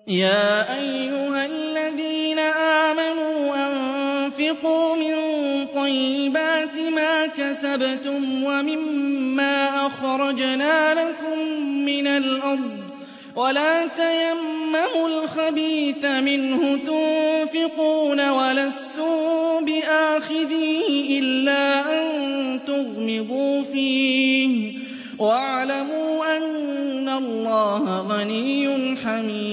يَا أَيُّهَا الَّذِينَ آمَنُوا أَنفِقُوا مِن طَيِّبَاتِ مَا كَسَبْتُمْ وَمِمَّا أَخْرَجْنَا لَكُم مِّنَ الْأَرْضِ وَلَا تَيَمَّمُوا الْخَبِيثَ مِنْهُ تُنفِقُونَ وَلَسْتُم بِآخِذِيهِ إِلَّا أَن تُغْمِضُوا فِيهِ وَاعْلَمُوا أَنَّ اللَّهَ غَنِيٌّ حَمِيدٌ